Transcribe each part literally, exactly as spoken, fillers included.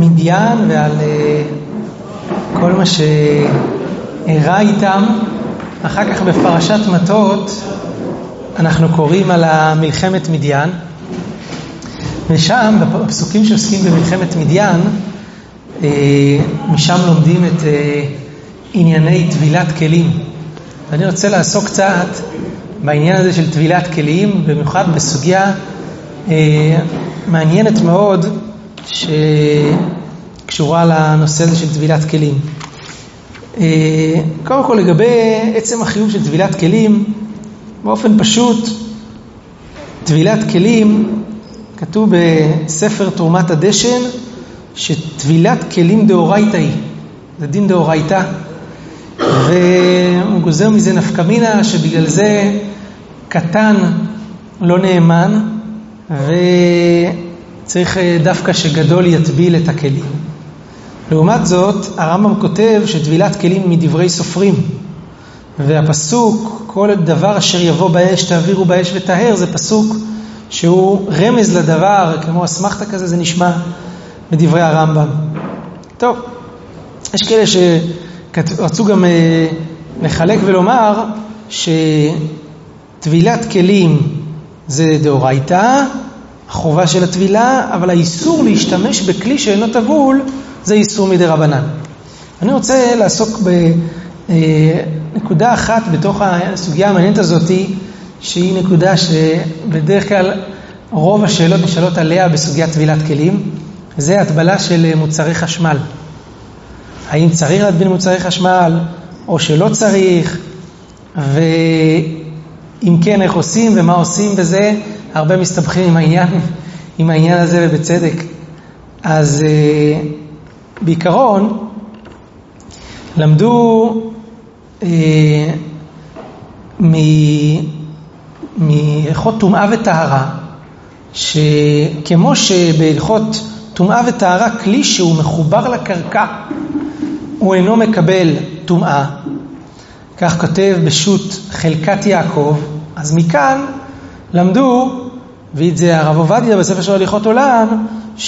מדיין ועל uh, כל מה שאירע איתם. אחר כך בפרשת מטות אנחנו קוראים על מלחמת מדיין, ושם בפסוקים שעוסקים במלחמת מדיין, uh, משם לומדים את uh, ענייני טבילת כלים. ואני רוצה לעסוק קצת בעניין הזה של טבילת כלים, במיוחד בסוגיה אה, מעניינת מאוד שקשורה לנושא הזה של טבילת כלים. אה, קודם כל לגבי עצם החיוב של טבילת כלים, באופן פשוט, טבילת כלים, כתוב בספר תרומת הדשן, שטבילת כלים דאורייתא היא, זה דין דאורייתא, והוא גוזר מזה נפקא מינה שבגלל זה קטן לא נאמן, וצריך דווקא שגדול יטביל את הכלים. לעומת זאת, הרמב"ם כותב שטבילת כלים מדברי סופרים, והפסוק, כל דבר אשר יבוא באש תעבירו באש וטהר, זה פסוק שהוא רמז לדבר, כמו אסמכתא כזה, זה נשמע מדברי הרמב"ם. טוב, יש כאלה שרצו גם לחלק ולומר שטבילת כלים זה דאורייתא, החובה של הטבילה, אבל האיסור להשתמש בכלי שאינו טבול זה איסור מדרבנן. אני רוצה לעסוק בנקודה אחת בתוך הסוגיה המעניינת הזאת, שהיא נקודה שבדרך כלל רוב השאלות נשאלות עליה בסוגיית טבילת כלים, זה הטבלה של מוצרי חשמל. האם צריך להטביל מוצרי חשמל או שלא צריך, ואם כן איך עושים ומה עושים בזה. הרבה מסתבכים עם העניין, עם העניין הזה ובצדק. אז בעיקרון למדו אה, מהלכות טומאה וטהרה, שכמו שבהלכות טומאה וטהרה כלי שהוא מחובר לקרקע הוא אינו מקבל טומאה, כך כותב בשו"ת חלקת יעקב. אז מכאן למדו, ואת זה הרב עובדיה בספר של הליכות עולם,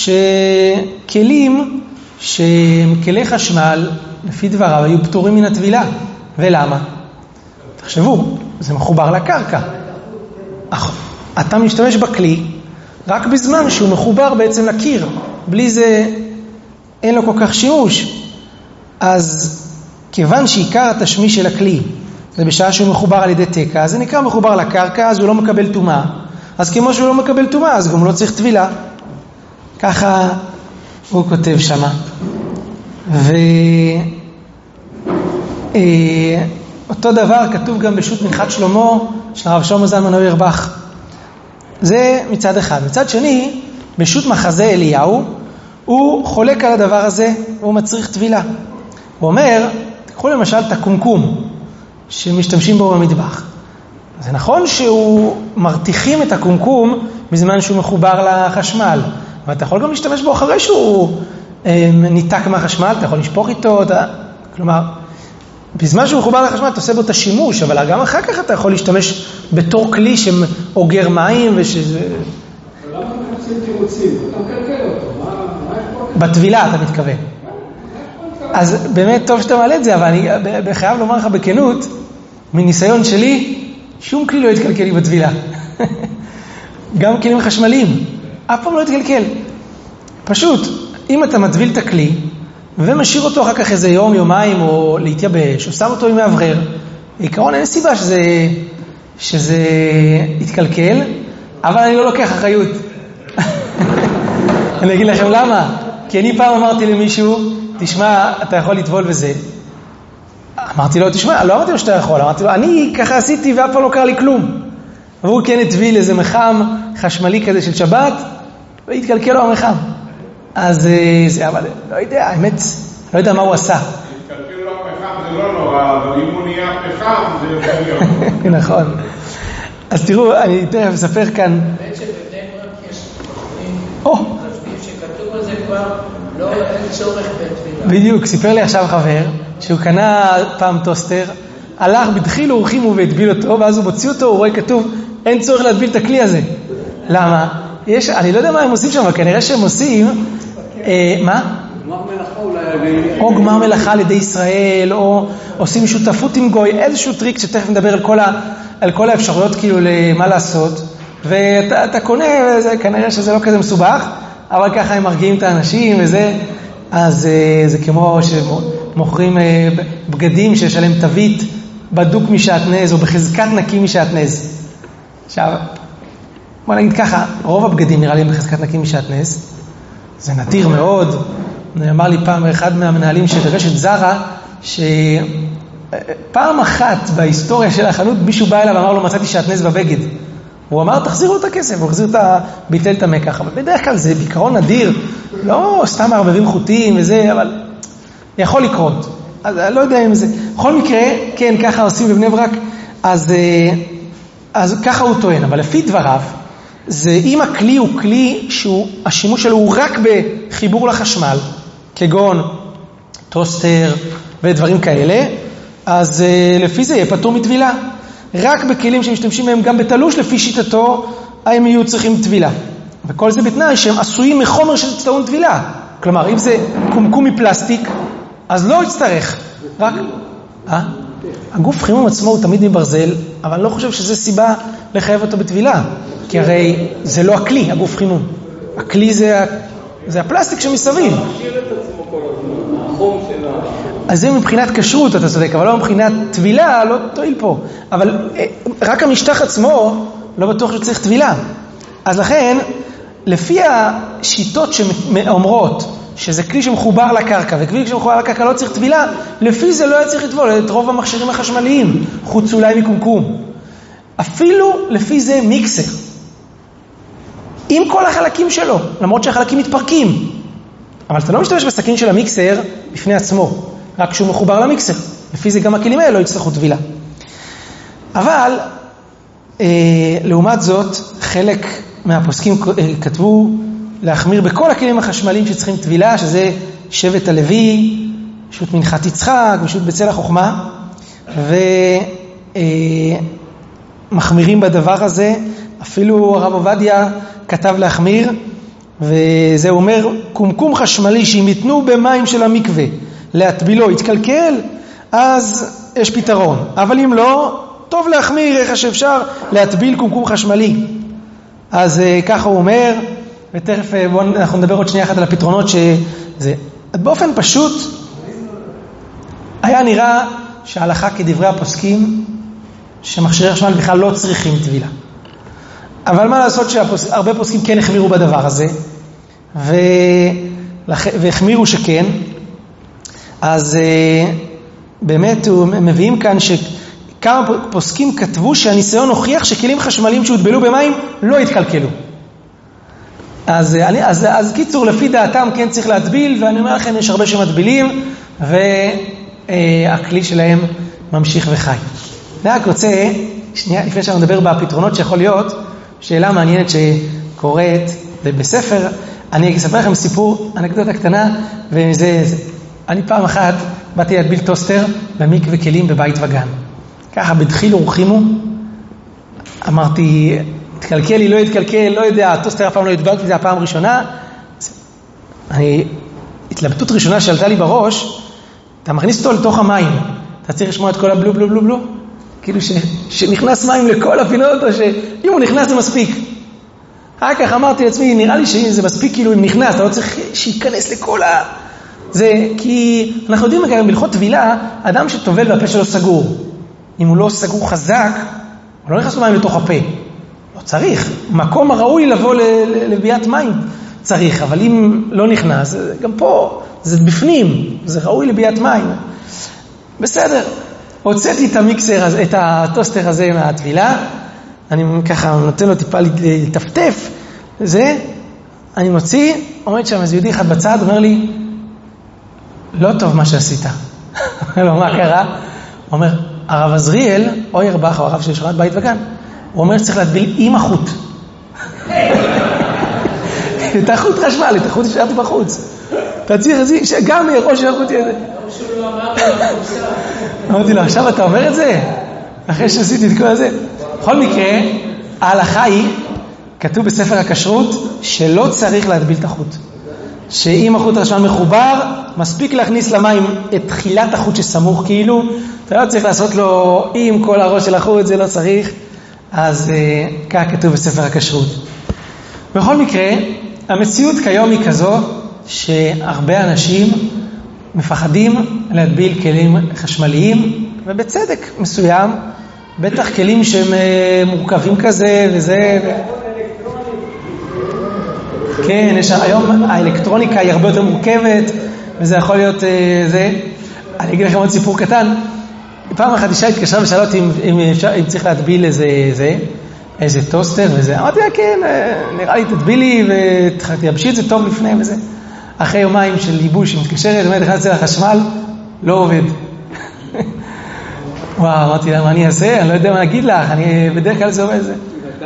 שכלים שהם כלי חשמל לפי דבריו היו פטורים מן הטבילה. ולמה? תחשבו, זה מחובר לקרקע, אתה משתמש בכלי רק בזמן שהוא מחובר בעצם לקיר, בלי זה אין לו כל כך שימוש. אז כיוון שעיקר התשמיש של הכלי זה בשעה שהוא מחובר על ידי תקע, אז זה נקרא מחובר לקרקע, אז הוא לא מקבל טומאה. אז כמו שהוא לא מקבל טומאה, אז גם לא צריך טבילה. ככה הוא כותב שמה. ואותו דבר כתוב גם בשו"ת מנחת שלמה של הרב שלמה זלמן אוירבך. זה מצד אחד. מצד שני, בשו"ת מחזה אליהו, הוא חולק על הדבר הזה, והוא מצריך טבילה. הוא אומר, תקחו למשל את הקומקום שמשתמשים בו במטבח. זה נכון שהוא מרתיחים את הקומקום בזמן שהוא מחובר לחשמל, אבל אתה יכול גם להשתמש בו אחרי שהוא אה, ניתק מהחשמל, אתה יכול לשפוך איתו, אתה... כלומר, בזמן שהוא מחובר לחשמל אתה עושה בו את השימוש, אבל גם אחר כך אתה יכול להשתמש בתור כלי שאוגר מים ושזה... למה הם עושים תירוצים? אתה מקלקל אותו, מה, מה יש פה? בטבילה אתה מתכוון. אז באמת טוב שאתה מעלה את זה, אבל אני חייב לומר לך בכנות, מניסיון שלי, שום כלי לא יתקלקל לי בטבילה. גם כלים חשמליים, אף פעם לא יתקלקל. פשוט, אם אתה מטביל את הכלי, ומשאיר אותו אחר כך איזה יום, יומיים, או להתייבש, או שם אותו עם מעברר, בעיקרון אין סיבה שזה, שזה יתקלקל, אבל אני לא לוקח אחריות. אני אגיד לכם למה. כי אני פעם אמרתי למישהו, תשמע, אתה יכול לטבול בזה. אמרתי לו, תשמע, לא אמרתי לו שאתה יכול, אמרתי לו, אני ככה עשיתי ואף פעם לא קרה לי כלום. והוא כן הטביל איזה מחם חשמלי כזה של שבת, והתקלקל לו המחם. אז זה, אבל לא יודע, האמת, לא יודע מה הוא עשה. התקלקל לו המחם זה לא נורא, אבל אם הוא נהיה מחם זה יותר יום. נכון. אז תראו, אני תכף אספר כאן. באמת שבבני ברק יש חושבים שכתוב על זה כבר, לא אין צורך בטבילה. בדיוק, סיפר לי עכשיו חבר, שהוא קנה פעם טוסטר, הלך בדחילו ורחימו והטביל אותו, ואז הוא מוציא אותו, הוא רואה כתוב, אין צורך להטביל את הכלי הזה. למה? יש, אני לא יודע מה הם עושים שם, אבל כנראה שהם עושים, אה, מה? גמר מלאכה אולי... או גמר מלאכה על ידי ישראל, או עושים שותפות עם גוי, איזשהו טריק שתכף נדבר על כל, ה, על כל האפשרויות כאילו למה לעשות, ואתה אתה קונה, וזה, כנראה שזה לא כזה מסובך, אבל ככה הם מרגיעים את האנשים וזה, אז זה כמו שמוכרים בגדים שיש עליהם תווית בדוק משעטנז, או בחזקת נקי משעטנז. עכשיו, בוא נגיד ככה, רוב הבגדים נראה לי הם בחזקת נקי משעטנז, זה נדיר מאוד. אמר לי פעם אחד מהמנהלים של רשת זרה, שפעם אחת בהיסטוריה של החנות, מישהו בא אליו ואמר לו, מצאתי שעטנז בבגד. הוא אמר, תחזירו את הכסף, הוא החזיר את ה... ביטל את המקח. אבל בדרך כלל זה בעיקרון נדיר, לא סתם מערבבים חוטים וזה, אבל יכול לקרות. אז אני לא יודע אם זה... בכל מקרה, כן, ככה עושים בבני ברק, אז, אז ככה הוא טוען. אבל לפי דבריו, זה אם הכלי הוא כלי שהשימוש שלו הוא רק בחיבור לחשמל, כגון טוסטר ודברים כאלה, אז לפי זה יהיה פטור מטבילה. רק בכלים שמשתמשים מהם גם בתלוש, לפי שיטתו, הם יהיו צריכים טבילה. וכל זה בתנאי שהם עשויים מחומר של טעון טבילה. כלומר, אם זה קומקום מפלסטיק, אז לא יצטרך. רק... אה? הגוף חימום עצמו הוא תמיד מברזל, אבל אני לא חושב שזה סיבה לחייב אותו בטבילה. כי הרי זה לא הכלי, הגוף חימום. הכלי זה, זה הפלסטיק שמסביב. אז זה מבחינת כשרות, אתה צודק, אבל לא מבחינת טבילה, לא תועיל פה. אבל רק המשטח עצמו לא בטוח שצריך טבילה. אז לכן, לפי השיטות שאומרות שזה כלי שמחובר לקרקע, וכלי שמחובר לקרקע לא צריך טבילה, לפי זה לא היה צריך לטבול את רוב המכשירים החשמליים, חוץ אולי מקומקום. אפילו לפי זה מיקסר. עם כל החלקים שלו, למרות שהחלקים מתפרקים. אבל אתה לא משתמש בסכין של המיקסר בפני עצמו, רק כשהוא מחובר למיקסר. לפי זה גם הכלים האלה לא יצטרכו טבילה. אבל, אה, לעומת זאת, חלק מהפוסקים כתבו להחמיר בכל הכלים החשמליים שצריכים טבילה, שזה שבט הלוי, שו"ת מנחת יצחק ושו"ת בצל החוכמה, ומחמירים בדבר הזה. אפילו הרב עובדיה כתב להחמיר, וזה אומר, קומקום חשמלי שאם יתנו במים של המקווה להטבילו יתקלקל, אז יש פתרון. אבל אם לא, טוב להחמיר איך שאפשר להטביל קומקום חשמלי. אז ככה הוא אומר, ותכף בואו אנחנו נדבר עוד שנייה אחת על הפתרונות שזה. באופן פשוט, היה נראה שההלכה כדברי הפוסקים, שמכשירי חשמל בכלל לא צריכים טבילה. אבל מה לעשות שהרבה פוסקים כן החמירו בדבר הזה, והחמירו שכן, אז באמת מביאים כאן שכמה פוסקים כתבו שהניסיון הוכיח שכלים חשמליים שהוטבלו במים לא יתקלקלו. אז, אני, אז, אז קיצור, לפי דעתם כן צריך להטביל, ואני אומר לכם, יש הרבה שמטבילים, והכלי שלהם ממשיך וחי. אני רק רוצה, שנייה, לפני שאני מדבר בפתרונות שיכול להיות, שאלה מעניינת שקורית בספר, אני אספר לכם סיפור, אנקדוטה קטנה, וזה, זה. אני פעם אחת באתי להטביל טוסטר במקווה כלים בבית וגן. ככה בדחיל ורחימו, אמרתי, התקלקל לי, לא התקלקל, לא יודע, הטוסטר אף פעם לא התבלתי, זה הפעם הראשונה. אני, התלבטות ראשונה שעלתה לי בראש, אתה מכניס אותו לתוך המים, אתה צריך לשמוע את כל הבלו בלו בלו בלו, כאילו ש, שנכנס מים לכל הפינות, או שאם הוא נכנס זה מספיק. אחר כך אמרתי לעצמי, נראה לי שזה מספיק כאילו אם נכנס, אתה לא צריך שיכנס לכל ה... זה כי אנחנו יודעים גם בלכות טבילה, אדם שטובל והפה שלו סגור. אם הוא לא סגור חזק, הוא לא נכנס למים לתוך הפה. לא צריך. מקום הראוי לבוא לביאת מים צריך, אבל אם לא נכנס, גם פה זה בפנים, זה ראוי לביאת מים. בסדר. הוצאתי את המיקסר הזה, את הטוסטר הזה מהטבילה, אני ככה נותן לו טיפה לטפטף, זה, אני מוציא, עומד שם איזה יהודי אחד בצד, אומר לי, לא טוב מה שעשית. אומר לו, מה קרה? הוא אומר, הרב עזריאל, או ירבח, או הרב של שכונת בית וגן, הוא אומר שצריך להטביל עם החוט. את החוט חשמל, את החוט ששארתי בחוץ. אתה צריך גם ראש של החוט יזה. אמרתי לו, עכשיו אתה אומר את זה? אחרי שעשיתי את כל הזה. בכל מקרה, ההלכה היא, כתוב בספר הכשרות, שלא צריך להטביל את החוט. שאם החוט החשמל מחובר, מספיק להכניס למים את תחילת החוט שסמוך כאילו, אתה לא צריך לעשות לו עם כל הראש של החוט, זה לא צריך, אז uh, כך כתוב בספר הכשרות. בכל מקרה, המציאות כיום היא כזו, שהרבה אנשים מפחדים להטביל כלים חשמליים, ובצדק מסוים, בטח כלים שהם uh, מורכבים כזה וזה... כן, יש, היום האלקטרוניקה היא הרבה יותר מורכבת, וזה יכול להיות אה, זה. אני אגיד לכם עוד סיפור קטן. פעם אחת אישה התקשרה ושאלה אותי אם, אם, אם צריך להטביל איזה, איזה, איזה טוסטר וזה. אמרתי לה, כן, נראה לי תטבילי ותייבשי את זה טוב לפני וזה. אחרי יומיים של ייבוש, היא מתקשרת, באמת נכנסתי לחשמל, לא עובד. וואו, אמרתי לה, מה אני אעשה? אני לא יודע מה להגיד לך, אני בדרך כלל זה עובד זה.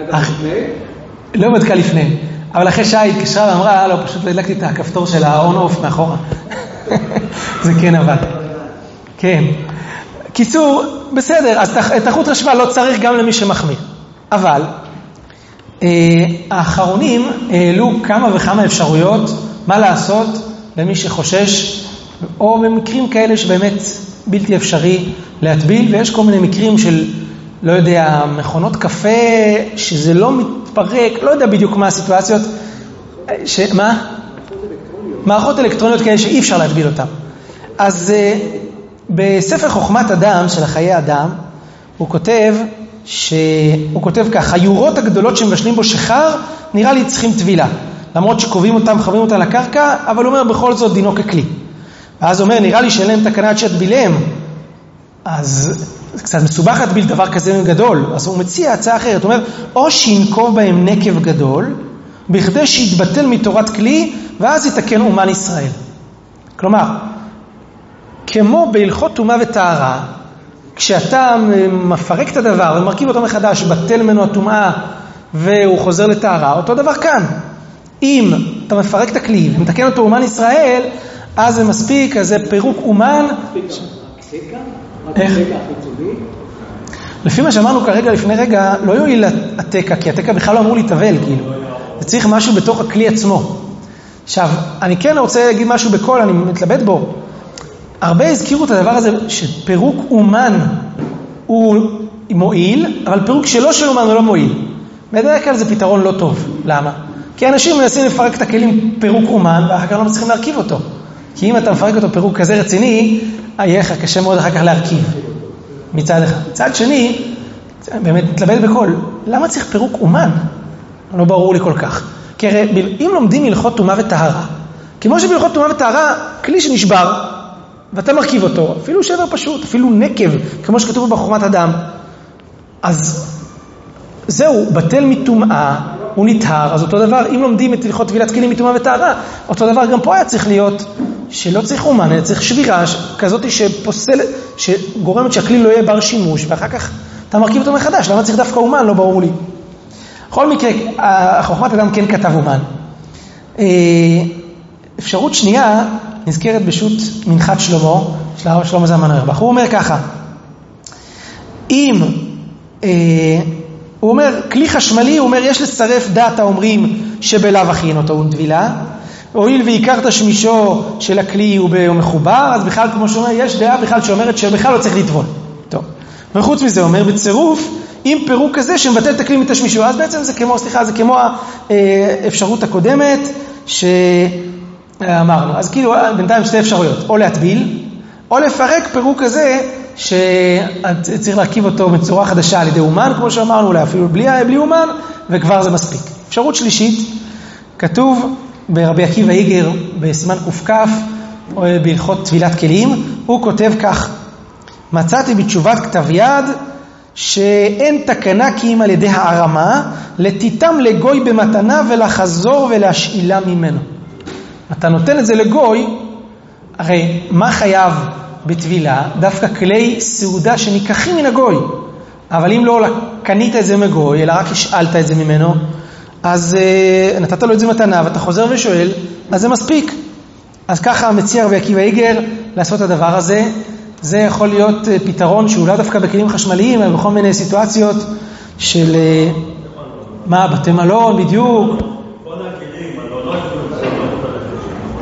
לא בדקה לפני. אבל אחרי שעה היא התקשרה ואמרה, לא, פשוט הדלקתי את הכפתור של ה-on-off מאחורה. זה כן עבד. כן. קיצור, בסדר, אז את החוט חשמל לא צריך גם למי שמחמיר. אבל, אה, האחרונים העלו כמה וכמה אפשרויות, מה לעשות למי שחושש, או במקרים כאלה שבאמת בלתי אפשרי להטביל, ויש כל מיני מקרים של, לא יודע, מכונות קפה, שזה לא מתפרק, לא יודע בדיוק מה הסיטואציות, ש... מה? מערכות אלקטרוניות כאלה שאי אפשר להטביל אותן. אז בספר חוכמת אדם, של החיי אדם, הוא כותב, ש... הוא כותב כך, היורות הגדולות שמבשלים בו שחר, נראה לי צריכים טבילה. למרות שקובעים אותם, חברים אותם לקרקע, אבל הוא אומר בכל זאת דינו ככלי. ואז הוא אומר, נראה לי שאין להם תקנה שיטבילם. אז זה קצת מסובך להטביל דבר כזה גדול. אז הוא מציע הצעה אחרת. הוא אומר, או שינקוב בהם נקב גדול, בכדי שיתבטל מתורת כלי, ואז יתקן אומן ישראל. כלומר, כמו בהלכות טומאה וטהרה, כשאתה מפרק את הדבר ומרכיב אותו מחדש, בטל ממנו הטומאה והוא חוזר לטהרה, אותו דבר כאן. אם אתה מפרק את הכלי ומתקן אותו אומן ישראל, אז זה מספיק, אז זה פירוק אומן. איך? לפי מה שאמרנו כרגע, לפני רגע, לא יועיל התקע, כי התקע בכלל לא אמור להתאבל, כאילו. זה צריך משהו בתוך הכלי עצמו. עכשיו, אני כן רוצה להגיד משהו בכל, אני מתלבט בו. הרבה הזכירו את הדבר הזה, שפירוק אומן הוא מועיל, אבל פירוק שלא של אומן הוא לא מועיל. בדרך כלל זה פתרון לא טוב. למה? כי אנשים מנסים לפרק את הכלים פירוק אומן, ואחר כך לא מצליחים להרכיב אותו. כי אם אתה מפרק אותו פירוק כזה רציני, יהיה לך קשה מאוד אחר כך להרכיב. מצד אחד. מצד שני, באמת מתלבט בכל, למה צריך פירוק אומן? לא ברור לי כל כך. כי הרי אם לומדים הלכות טומאה וטהרה, כמו שבהלכות טומאה וטהרה, כלי שנשבר, ואתה מרכיב אותו, אפילו שבר פשוט, אפילו נקב, כמו שכתוב בחוכמת אדם, אז זהו, בטל מטומאה, הוא נטהר, אז אותו דבר, אם לומדים את הלכות טבילת כלים מטומאה וטהרה, אותו דבר גם פה היה צריך להיות, שלא צריך אומן, אלא צריך שבירה, כזאת שפוסלת, שגורמת שהכלי לא יהיה בר שימוש, ואחר כך אתה מרכיב אותו מחדש, למה צריך דווקא אומן? לא ברור לי. בכל מקרה, החוכמת אדם כן כתב אומן. אפשרות שנייה, נזכרת בשו"ת מנחת שלמה, של הרב שלמה זלמן אוירבך. הוא אומר ככה, אם, אה, הוא אומר, כלי חשמלי, הוא אומר, יש לצרף דעת האומרים שבלאו הכי אין אותו טבילה, הואיל ועיקרת שמישו של הכלי הוא מחובר, אז בכלל, כמו שאומר, יש דעה בכלל שאומרת שבכלל לא צריך לטבול. טוב. וחוץ מזה, הוא אומר, בצירוף, עם פירוק כזה שמבטל את הכלי מתשמישו, אז בעצם זה כמו, סליחה, זה כמו האפשרות הקודמת ש... אמרנו, אז כאילו בינתיים שתי אפשרויות, או להטביל, או לפרק פירוק כזה שצריך להרכיב אותו בצורה חדשה על ידי אומן, כמו שאמרנו, אולי אפילו בלי, בלי אומן, וכבר זה מספיק. אפשרות שלישית, כתוב ברבי עקיבא איגר בסימן קופקף, או בהלכות טבילת כלים, הוא כותב כך, מצאתי בתשובת כתב יד, שאין תקנה כי אם על ידי הערמה, לתיתם לגוי במתנה ולחזור ולהשאילה ממנו. אתה נותן את זה לגוי, הרי מה חייב בטבילה? דווקא כלי סעודה שניקחים מן הגוי. אבל אם לא קנית את זה מגוי, אלא רק השאלת את זה ממנו, אז uh, נתת לו את זה מתנה, ואתה חוזר ושואל, אז זה מספיק. אז ככה מציע רבי עקיבא איגר לעשות את הדבר הזה. זה יכול להיות uh, פתרון שהוא לא דווקא בכלים חשמליים, אלא בכל מיני סיטואציות של uh, מה, בתי מלון בדיוק.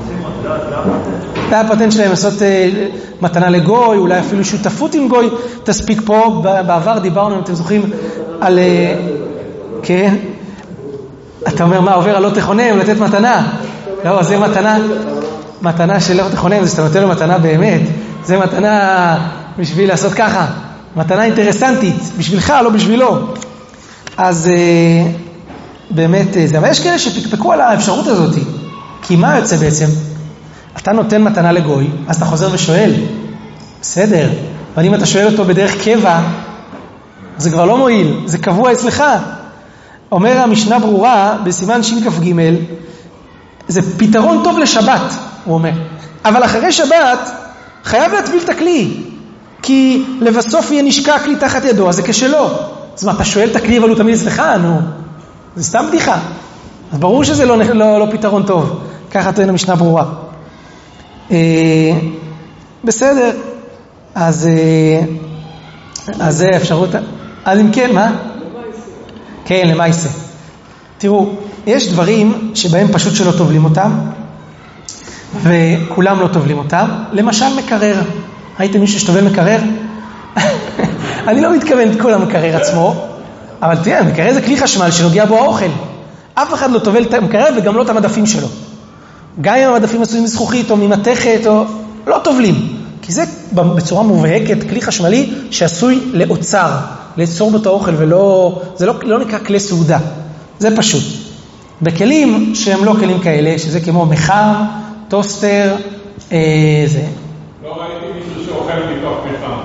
זה הפטנט שלהם לעשות מתנה לגוי, אולי אפילו שותפות עם גוי. תספיק פה, בעבר דיברנו, אם אתם זוכרים, על... כן? אתה אומר, מה עובר על לא תכונם, לתת מתנה? לא, זה מתנה, מתנה של לא תכונם, זה שאתה נותן לו מתנה באמת. זה מתנה בשביל לעשות ככה. מתנה אינטרסנטית, בשבילך, לא בשבילו. אז באמת זה. אבל יש כאלה שפקפקו על האפשרות הזאת. כי מה יוצא בעצם? אתה נותן מתנה לגוי, אז אתה חוזר ושואל. בסדר. אבל אם אתה שואל אותו בדרך קבע, זה כבר לא מועיל. זה קבוע אצלך. אומר המשנה ברורה, בסימן ש"כ ג', זה פתרון טוב לשבת, הוא אומר. אבל אחרי שבת, חייב להטביל את הכלי. כי לבסוף יהיה נשקע הכלי תחת ידו, אז זה כשלו. אז מה, אתה שואל את הכלי, אבל הוא תמיד אצלך? נו, זה סתם בדיחה. אז ברור שזה לא, לא, לא פתרון טוב. ככה טוען המשנה ברורה. אה, בסדר. אז, אה, אז זה אפשרות. אז אם כן, מה? כן, למעשה. תראו, יש דברים שבהם פשוט שלא טובלים אותם, וכולם לא טובלים אותם. למשל מקרר. ראיתם מישהו שטובל מקרר? אני לא מתכוון את כל המקרר עצמו, אבל תראה, מקרר זה כלי חשמל שנוגע בו האוכל. אף אחד לא טובל את המקרר וגם לא את המדפים שלו. גם אם המדפים עשויים מזכוכית או ממתכת, או... לא טובלים. כי זה בצורה מובהקת כלי חשמלי שעשוי לאוצר, לאצור בו את האוכל, ולא... זה לא, לא נקרא כלי סעודה. זה פשוט. בכלים שהם לא כלים כאלה, שזה כמו מחם, טוסטר, אה, זה... לא ראיתי מישהו שאוכל מתוך מחם.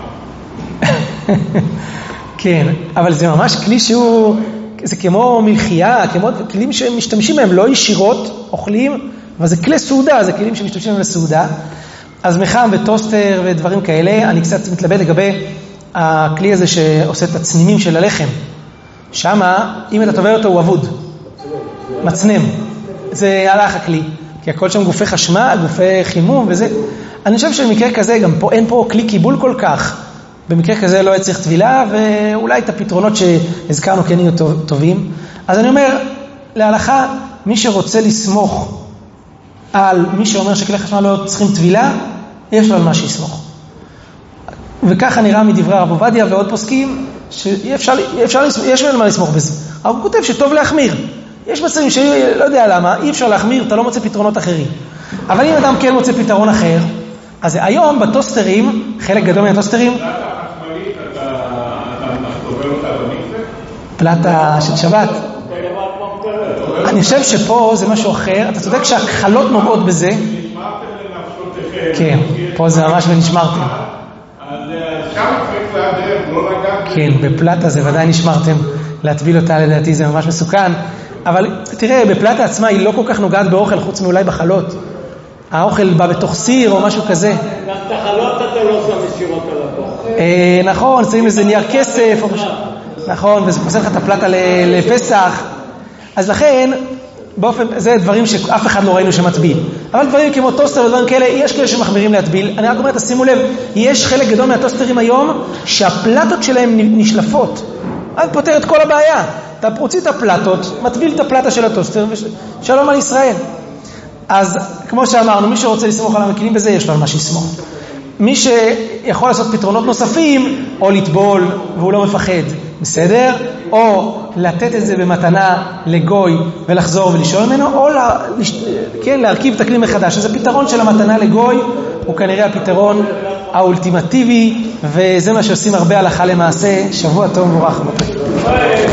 כן, אבל זה ממש כלי שהוא, זה כמו מלחייה, כמו כלים שמשתמשים בהם, לא ישירות, אוכלים, אבל זה כלי סעודה, זה כלים שמשתמשים בהם לסעודה. אז מחם וטוסטר ודברים כאלה, אני קצת מתלבט לגבי הכלי הזה שעושה את הצנימים של הלחם. שמה, אם אתה טובל אותו, הוא אבוד. מצנם. זה הלך הכלי. כי הכל שם גופי חשמל, גופי חימום וזה. אני חושב שבמקרה כזה, גם פה, אין פה כלי קיבול כל כך. במקרה כזה לא יצריך טבילה, ואולי את הפתרונות שהזכרנו כן יהיו טובים. אז אני אומר, להלכה, מי שרוצה לסמוך על מי שאומר שכלי חשמל לא צריכים טבילה, יש לו על מה שיסמוך. וככה נראה מדברי הרב עובדיה ועוד פוסקים, שאפשר, אפשר, יש לו על מה לסמוך בזה. אבל הוא כותב שטוב להחמיר. יש מצבים שלא יודע למה, אי אפשר להחמיר, אתה לא מוצא פתרונות אחרים. אבל אם אדם כן מוצא פתרון אחר, אז היום בטוסטרים, חלק גדול מהטוסטרים, פלטה חשמלית, אתה טובל אותה במקווה? פלטה של שבת. אני חושב שפה זה משהו אחר, אתה צודק שהכחלות נוגעות בזה. נשמרתם לנפשותיכם. כן, פה זה ממש ונשמרתם. אז שם צריך להדרך, לא לגעת. כן, בפלטה זה ודאי נשמרתם. להטביל אותה לדעתי זה ממש מסוכן. אבל תראה, בפלטה עצמה היא לא כל כך נוגעת באוכל, חוץ מאולי בחלות. האוכל בא בתוך סיר או משהו כזה. גם את החלות אתה לא שם ישירות על התוך. נכון, שמים איזה נייר כסף או משהו. נכון, וזה פוסל לך את הפלטה לפסח. אז לכן, באופן, זה דברים שאף אחד לא ראינו שמטביל. אבל דברים כמו טוסטר ודברים כאלה, יש כאלה שמחמירים להטביל. אני רק אומר, תשימו לב, יש חלק גדול מהטוסטרים היום, שהפלטות שלהם נשלפות. אז פותר את כל הבעיה. אתה פרוצי את הפלטות, מטביל את הפלטה של הטוסטר, ושלום על ישראל. אז כמו שאמרנו, מי שרוצה לסמוך על המקילים בזה, יש לו על מה שיסמוך. מי שיכול לעשות פתרונות נוספים, או לטבול, והוא לא מפחד, בסדר? או לתת את זה במתנה לגוי ולחזור ולשאול ממנו, או לה, כן, להרכיב את הכלי מחדש. אז הפתרון של המתנה לגוי הוא כנראה הפתרון האולטימטיבי, וזה מה שעושים הרבה הלכה למעשה. שבוע טוב ומבורך.